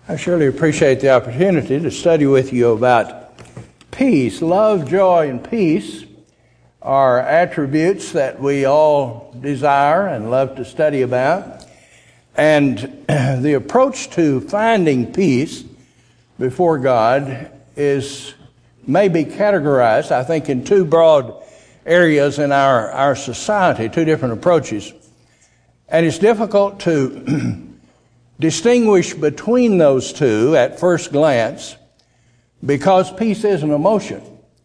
I surely appreciate the opportunity to study with you about peace. Love, joy, and peace are attributes that we all desire and love to study about. And the approach to finding peace before God may be categorized, I think, in two broad areas in our society, two different approaches. And it's difficult to distinguish between those two at first glance because peace is an emotion.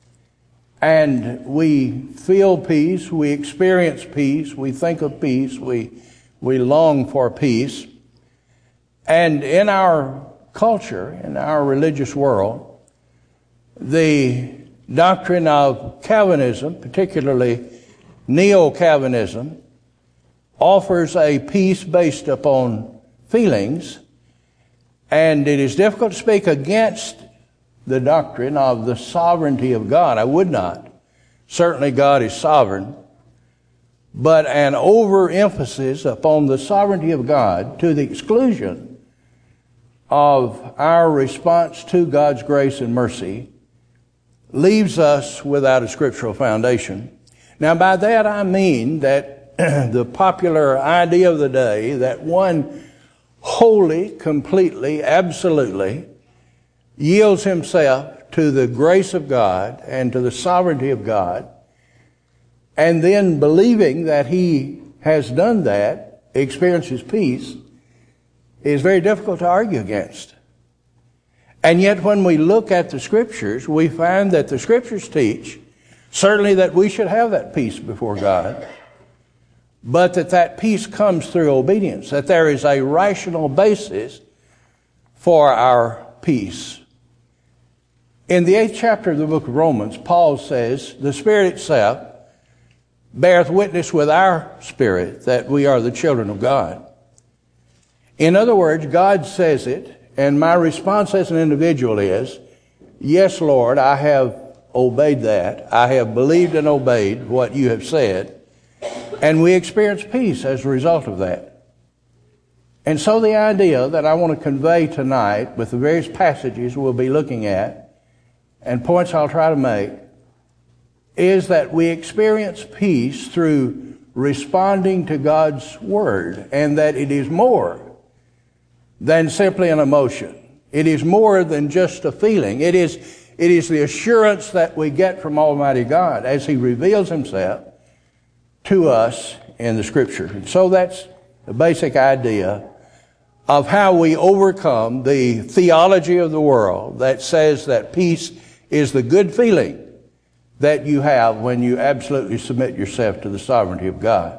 And we feel peace, we experience peace, we think of peace, we long for peace. And in our culture, in our religious world, the doctrine of Calvinism, particularly Neo-Calvinism, offers a peace based upon feelings, and it is difficult to speak against the doctrine of the sovereignty of God. I would not. Certainly God is sovereign, but an overemphasis upon the sovereignty of God to the exclusion of our response to God's grace and mercy leaves us without a scriptural foundation. Now, by that I mean that the popular idea of the day that one wholly, completely, absolutely yields himself to the grace of God and to the sovereignty of God, and then believing that he has done that, experiences peace, is very difficult to argue against. And yet when we look at the Scriptures, we find that the Scriptures teach certainly that we should have that peace before God, but that peace comes through obedience, that there is a rational basis for our peace. In the 8th chapter of the book of Romans, Paul says, the Spirit itself beareth witness with our spirit that we are the children of God. In other words, God says it, and my response as an individual is, yes, Lord, I have obeyed that. I have believed and obeyed what you have said. And we experience peace as a result of that. And so the idea that I want to convey tonight with the various passages we'll be looking at and points I'll try to make is that we experience peace through responding to God's Word, and that it is more than simply an emotion. It is more than just a feeling. It is the assurance that we get from Almighty God as He reveals Himself to us in the Scripture. And so that's the basic idea of how we overcome the theology of the world that says that peace is the good feeling that you have when you absolutely submit yourself to the sovereignty of God.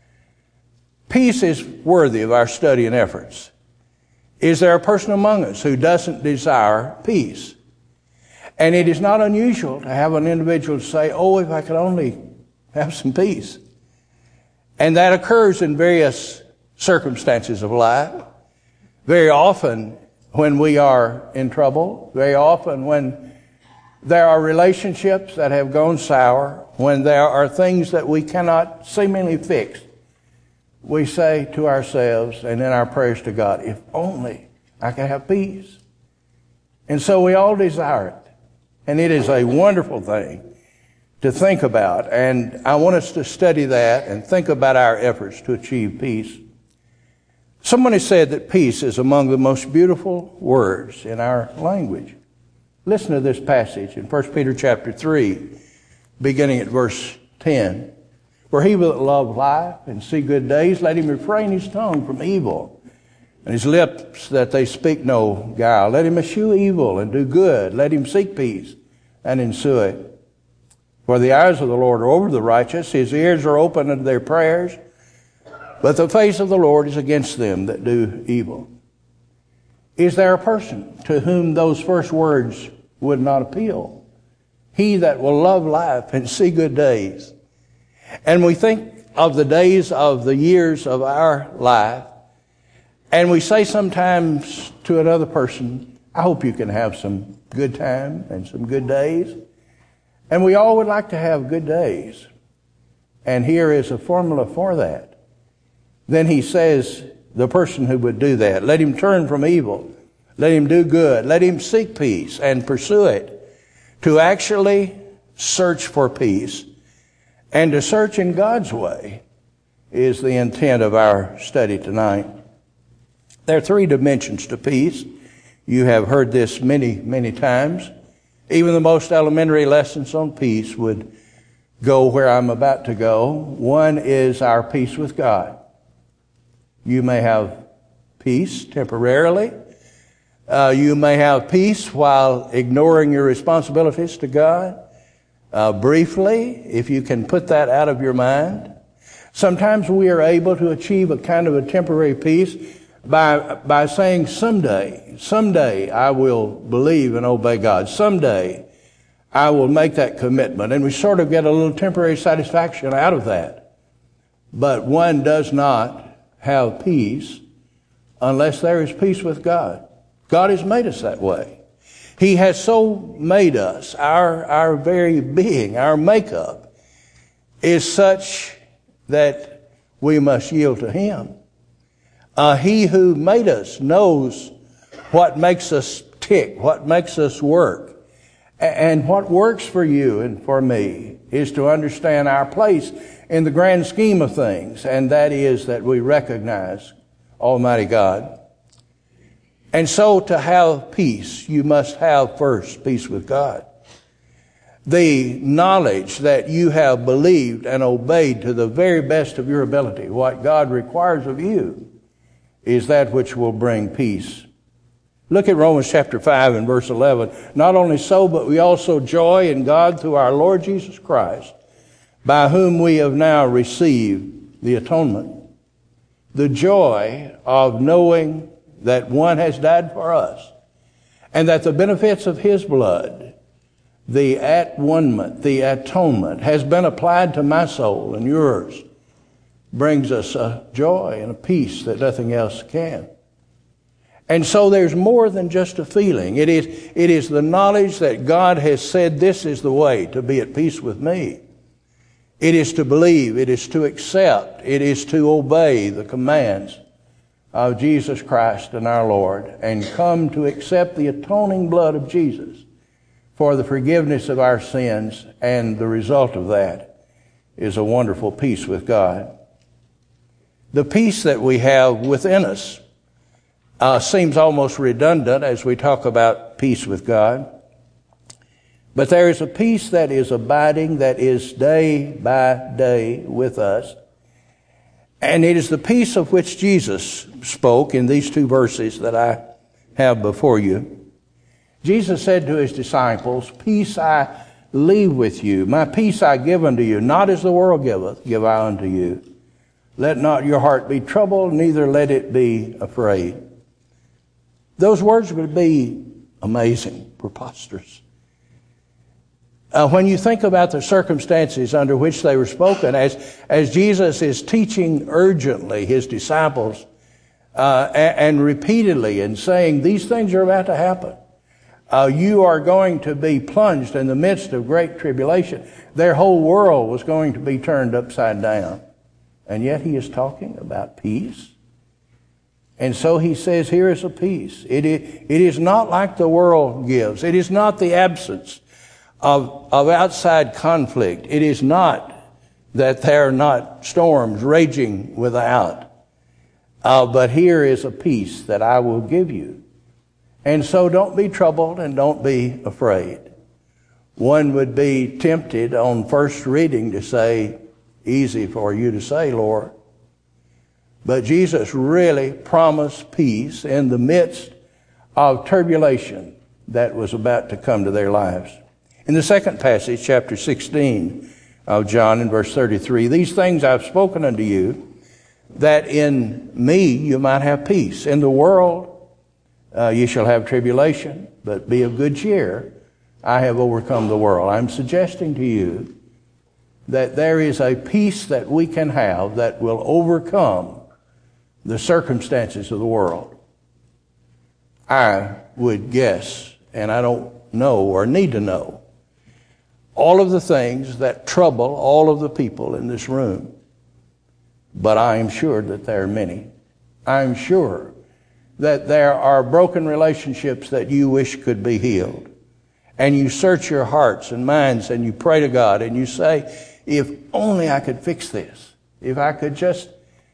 Peace is worthy of our study and efforts. Is there a person among us who doesn't desire peace? And it is not unusual to have an individual say, oh, if I could only have some peace. And that occurs in various circumstances of life. Very often when we are in trouble, very often when there are relationships that have gone sour, when there are things that we cannot seemingly fix, we say to ourselves and in our prayers to God, if only I could have peace. And so we all desire it. And it is a wonderful thing to think about. And I want us to study that and think about our efforts to achieve peace. Someone has said that peace is among the most beautiful words in our language. Listen to this passage in 1 Peter chapter 3, beginning at verse 10. For he that love life and see good days, let him refrain his tongue from evil, and his lips that they speak no guile. Let him eschew evil and do good. Let him seek peace and ensue it. For the eyes of the Lord are over the righteous, his ears are open unto their prayers, but the face of the Lord is against them that do evil. Is there a person to whom those first words would not appeal? He that will love life and see good days. And we think of the days of the years of our life, and we say sometimes to another person, I hope you can have some good time and some good days. And we all would like to have good days. And here is a formula for that. Then he says, the person who would do that, let him turn from evil Let him do good. Let him seek peace and pursue it. To actually search for peace and to search in God's way is the intent of our study tonight. There are three dimensions to peace. You have heard this many, many times. Even the most elementary lessons on peace would go where I'm about to go. One is our peace with God. You may have peace temporarily. You may have peace while ignoring your responsibilities to God. Briefly, if you can put that out of your mind. Sometimes we are able to achieve a kind of a temporary peace by saying, someday I will believe and obey God. Someday I will make that commitment. And we sort of get a little temporary satisfaction out of that. But one does not have peace unless there is peace with God. God has made us that way. He has so made us, our very being, our makeup is such that we must yield to Him. He who made us knows what makes us tick, what makes us work. And what works for you and for me is to understand our place in the grand scheme of things, and that is that we recognize Almighty God. And so to have peace, you must have first peace with God. The knowledge that you have believed and obeyed to the very best of your ability, what God requires of you, is that which will bring peace. Look at Romans chapter 5 and verse 11. Not only so, but we also joy in God through our Lord Jesus Christ, by whom we have now received the atonement. The joy of knowing that one has died for us, and that the benefits of His blood, the at-one-ment, the atonement, has been applied to my soul and yours, brings us a joy and a peace that nothing else can. And so there's more than just a feeling. It is the knowledge that God has said this is the way to be at peace with me. It is to believe, it is to accept, it is to obey the commands of Jesus Christ and our Lord, and come to accept the atoning blood of Jesus for the forgiveness of our sins, and the result of that is a wonderful peace with God. The peace that we have within us seems almost redundant as we talk about peace with God. But there is a peace that is abiding, that is day by day with us. And it is the peace of which Jesus spoke in these two verses that I have before you. Jesus said to His disciples, "Peace I leave with you. My peace I give unto you. Not as the world giveth, give I unto you. Let not your heart be troubled, neither let it be afraid." Those words would be amazing, preposterous. When you think about the circumstances under which they were spoken, as Jesus is teaching urgently His disciples and repeatedly and saying, these things are about to happen. You are going to be plunged in the midst of great tribulation. Their whole world was going to be turned upside down. And yet He is talking about peace. And so He says, here is a peace. It is not like the world gives. It is not the absence of outside conflict. It is not that there are not storms raging without. But here is a peace that I will give you. And so don't be troubled and don't be afraid. One would be tempted on first reading to say, easy for you to say, Lord. But Jesus really promised peace in the midst of turbulation that was about to come to their lives. In the second passage, chapter 16 of John, in verse 33, these things I've spoken unto you, that in me you might have peace. In the world you shall have tribulation, but be of good cheer. I have overcome the world. I'm suggesting to you that there is a peace that we can have that will overcome the circumstances of the world. I would guess, and I don't know or need to know, all of the things that trouble all of the people in this room. But I am sure that there are many. I am sure that there are broken relationships that you wish could be healed. And you search your hearts and minds and you pray to God and you say, if only I could fix this. If I could just...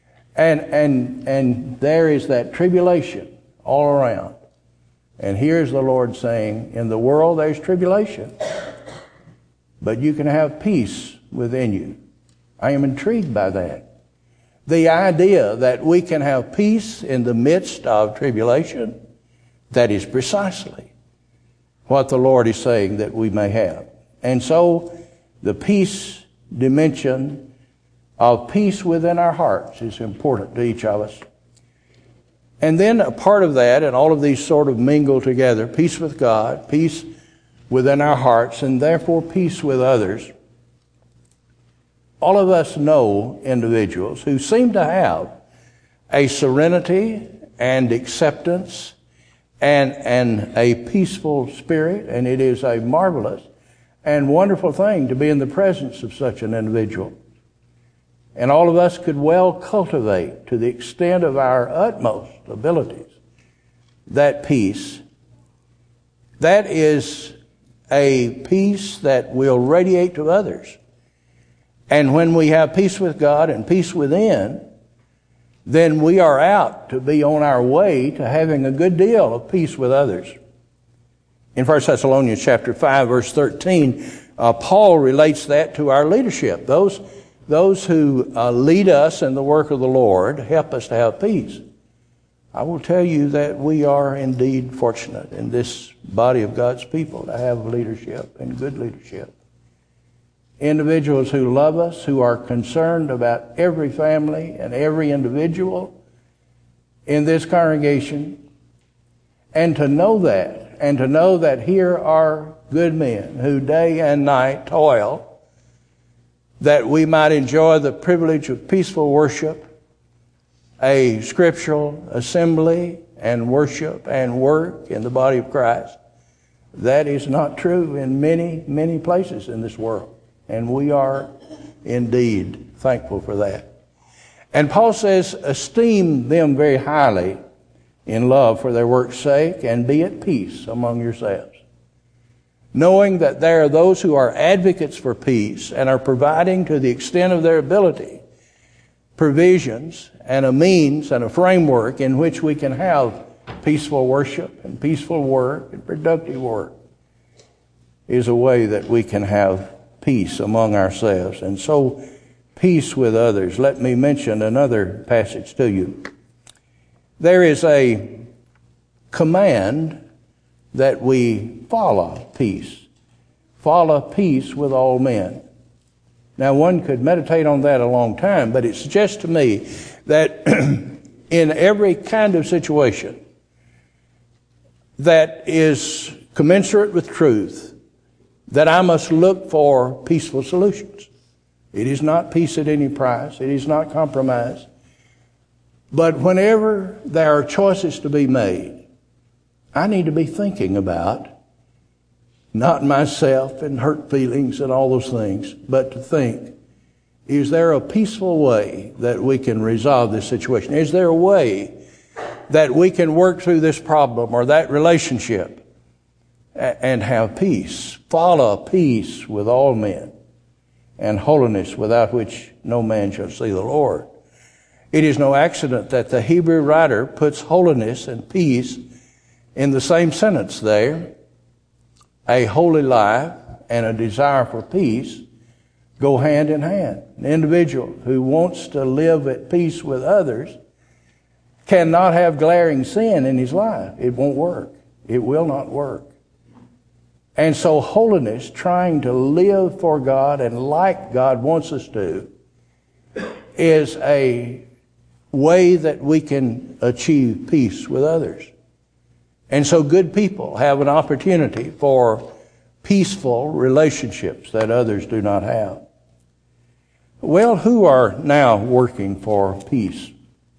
And there is that tribulation all around. And here's the Lord saying, in the world there's tribulation, but you can have peace within you. I am intrigued by that. The idea that we can have peace in the midst of tribulation, that is precisely what the Lord is saying that we may have. And so the peace dimension of peace within our hearts is important to each of us. And then a part of that, and all of these sort of mingle together, peace with God, peace within our hearts, and therefore peace with others. All of us know individuals who seem to have a serenity and acceptance and a peaceful spirit, and it is a marvelous and wonderful thing to be in the presence of such an individual. And all of us could well cultivate, to the extent of our utmost abilities, that peace. That is a peace that will radiate to others. And when we have peace with God and peace within, then we are out to be on our way to having a good deal of peace with others. In 1 Thessalonians chapter 5, verse 13, Paul relates that to our leadership. Those who lead us in the work of the Lord help us to have peace. I will tell you that we are indeed fortunate in this body of God's people to have leadership and good leadership. Individuals who love us, who are concerned about every family and every individual in this congregation. And to know that here are good men who day and night toil that we might enjoy the privilege of peaceful worship, a scriptural assembly and worship and work in the body of Christ. That is not true in many, many places in this world. And we are indeed thankful for that. And Paul says, esteem them very highly in love for their work's sake, and be at peace among yourselves, knowing that there are those who are advocates for peace and are providing to the extent of their ability provisions and a means and a framework in which we can have peaceful worship and peaceful work and productive work, is a way that we can have peace among ourselves. And so peace with others. Let me mention another passage to you. There is a command that we follow peace. Follow peace with all men. Now one could meditate on that a long time, but it suggests to me that in every kind of situation that is commensurate with truth, that I must look for peaceful solutions. It is not peace at any price. It is not compromise. But whenever there are choices to be made, I need to be thinking about not myself and hurt feelings and all those things, but to think, is there a peaceful way that we can resolve this situation? Is there a way that we can work through this problem or that relationship and have peace? Follow peace with all men, and holiness, without which no man shall see the Lord. It is no accident that the Hebrew writer puts holiness and peace in the same sentence there. A holy life and a desire for peace go hand in hand. An individual who wants to live at peace with others cannot have glaring sin in his life. It won't work. It will not work. And so holiness, trying to live for God and like God wants us to, is a way that we can achieve peace with others. And so good people have an opportunity for peaceful relationships that others do not have. Well, who are now working for peace?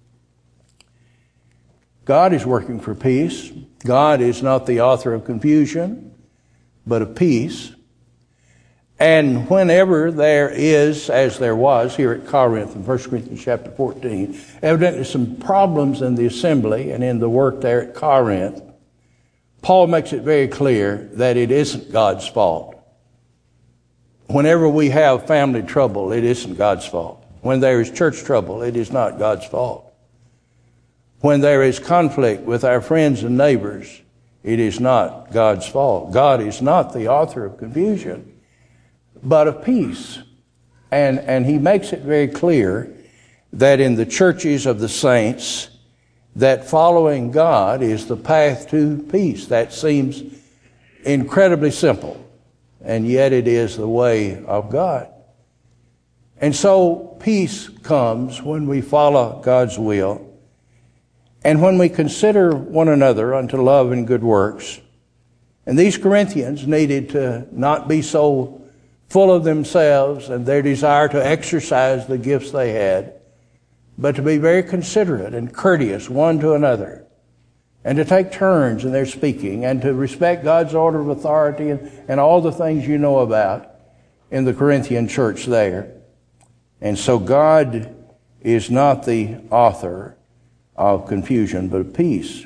God is working for peace. God is not the author of confusion, but of peace. And whenever there is, as there was here at Corinth in 1 Corinthians chapter 14, evidently some problems in the assembly and in the work there at Corinth, Paul makes it very clear that it isn't God's fault. Whenever we have family trouble, it isn't God's fault. When there is church trouble, it is not God's fault. When there is conflict with our friends and neighbors, it is not God's fault. God is not the author of confusion, but of peace. And he makes it very clear that in the churches of the saints, that following God is the path to peace. That seems incredibly simple, and yet it is the way of God. And so peace comes when we follow God's will, and when we consider one another unto love and good works. And these Corinthians needed to not be so full of themselves and their desire to exercise the gifts they had, but to be very considerate and courteous one to another, and to take turns in their speaking, and to respect God's order of authority and all the things you know about in the Corinthian church there. And so God is not the author of confusion, but of peace.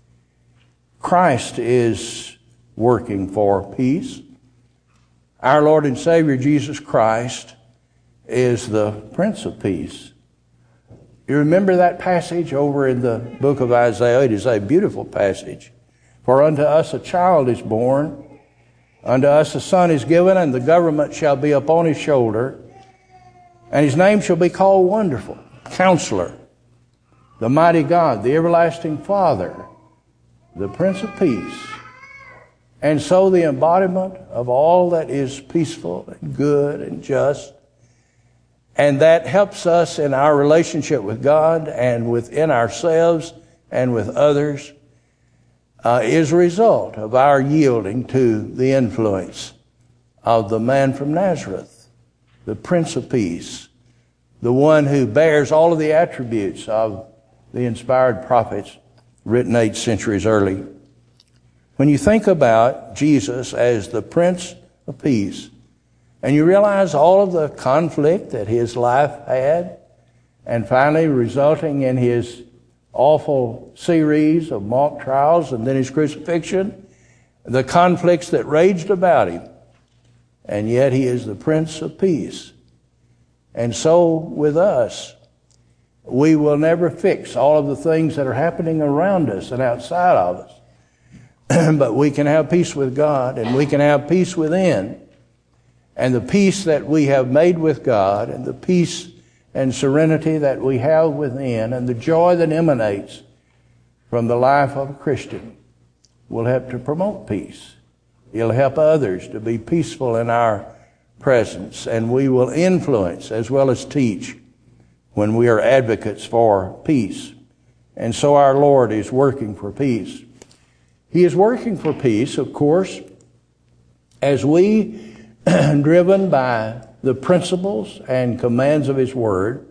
Christ is working for peace. Our Lord and Savior Jesus Christ is the Prince of Peace. You remember that passage over in the book of Isaiah? It is a beautiful passage. For unto us a child is born, unto us a son is given, and the government shall be upon his shoulder, and his name shall be called Wonderful, Counselor, the Mighty God, the Everlasting Father, the Prince of Peace. And so the embodiment of all that is peaceful and good and just, and that helps us in our relationship with God and within ourselves and with others, is a result of our yielding to the influence of the man from Nazareth, the Prince of Peace, the one who bears all of the attributes of the inspired prophets written 8 centuries early. When you think about Jesus as the Prince of Peace, and you realize all of the conflict that his life had, and finally resulting in his awful series of mock trials and then his crucifixion, the conflicts that raged about him, and yet he is the Prince of Peace. And so with us, we will never fix all of the things that are happening around us and outside of us. But we can have peace with God, and we can have peace within. And the peace that we have made with God, and the peace and serenity that we have within, and the joy that emanates from the life of a Christian will help to promote peace. It'll help others to be peaceful in our presence, and we will influence as well as teach when we are advocates for peace. And so our Lord is working for peace. He is working for peace, of course, as we, driven by the principles and commands of His Word,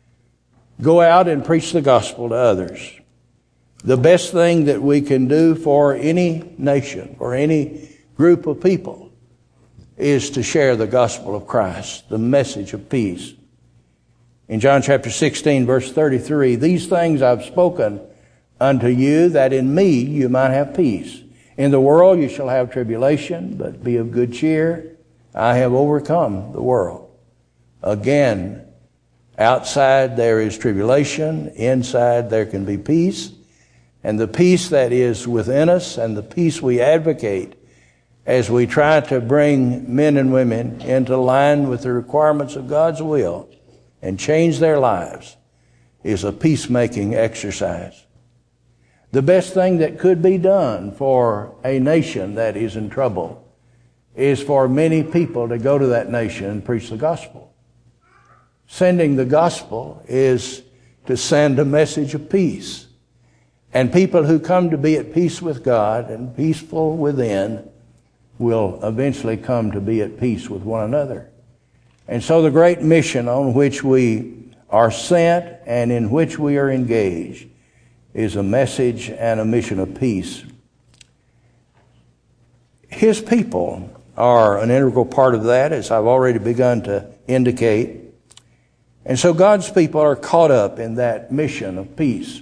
go out and preach the gospel to others. The best thing that we can do for any nation or any group of people is to share the gospel of Christ, the message of peace. In John chapter 16, verse 33, "These things I've spoken unto you, that in me you might have peace. In the world you shall have tribulation, but be of good cheer. I have overcome the world." Again, outside there is tribulation. Inside there can be peace. And the peace that is within us and the peace we advocate as we try to bring men and women into line with the requirements of God's will and change their lives is a peacemaking exercise. The best thing that could be done for a nation that is in trouble is for many people to go to that nation and preach the gospel. Sending the gospel is to send a message of peace. And people who come to be at peace with God and peaceful within will eventually come to be at peace with one another. And so the great mission on which we are sent and in which we are engaged is a message and a mission of peace. His people are an integral part of that, as I've already begun to indicate. And so God's people are caught up in that mission of peace.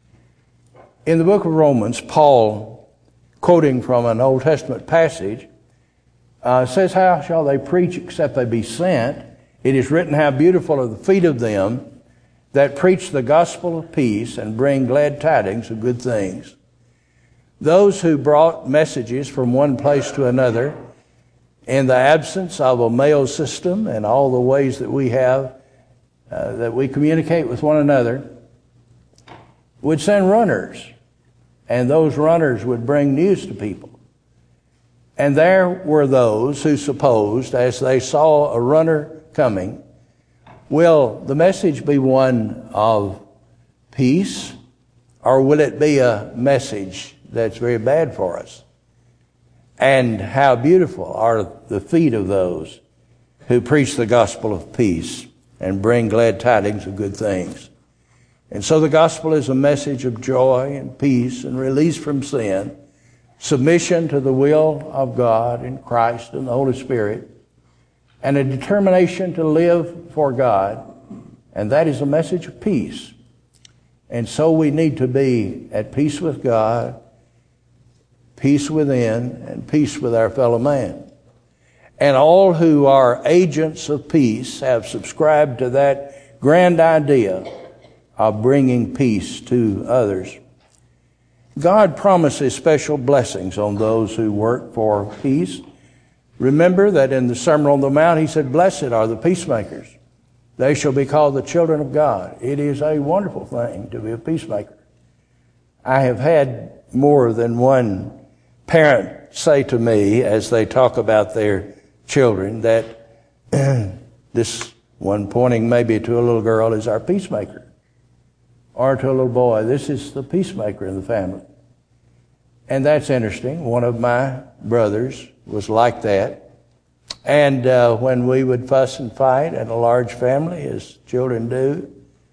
In the book of Romans, Paul, quoting from an Old Testament passage, says, "How shall they preach except they be sent? It is written, how beautiful are the feet of them that preach the gospel of peace and bring glad tidings of good things." Those who brought messages from one place to another in the absence of a mail system and all the ways that we have that we communicate with one another would send runners, and those runners would bring news to people. And there were those who supposed, as they saw a runner coming, will the message be one of peace, or will it be a message that's very bad for us? And how beautiful are the feet of those who preach the gospel of peace and bring glad tidings of good things. And so the gospel is a message of joy and peace and release from sin, submission to the will of God in Christ and the Holy Spirit, and a determination to live for God. And that is a message of peace. And so we need to be at peace with God, peace within, and peace with our fellow man. And all who are agents of peace have subscribed to that grand idea of bringing peace to others. God promises special blessings on those who work for peace. Remember that in the Sermon on the Mount, he said, "Blessed are the peacemakers. They shall be called the children of God." It is a wonderful thing to be a peacemaker. I have had more than one parent say to me as they talk about their children that this one, pointing maybe to a little girl, is our peacemaker. Or to a little boy, this is the peacemaker in the family. And that's interesting. One of my brothers was like that. And when we would fuss and fight in a large family, as children do,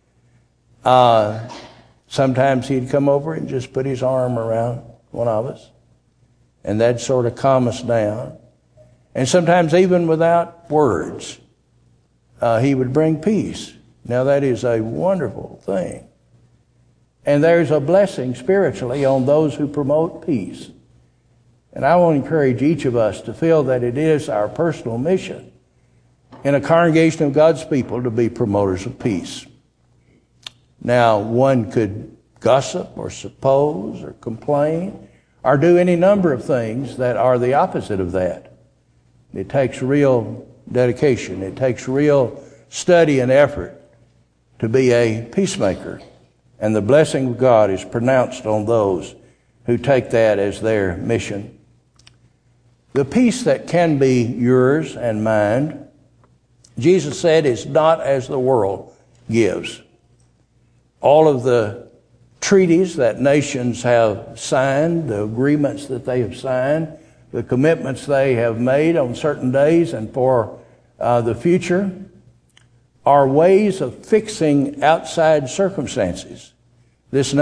sometimes he'd come over and just put his arm around one of us. And that'd sort of calm us down. And sometimes even without words, he would bring peace. Now that is a wonderful thing. And there's a blessing spiritually on those who promote peace. And I want to encourage each of us to feel that it is our personal mission in a congregation of God's people to be promoters of peace. Now, one could gossip or suppose or complain or do any number of things that are the opposite of that. It takes real dedication. It takes real study and effort to be a peacemaker. And the blessing of God is pronounced on those who take that as their mission. The peace that can be yours and mine, Jesus said, is not as the world gives. All of the treaties that nations have signed, the agreements that they have signed, the commitments they have made on certain days and for the future, are ways of fixing outside circumstances. This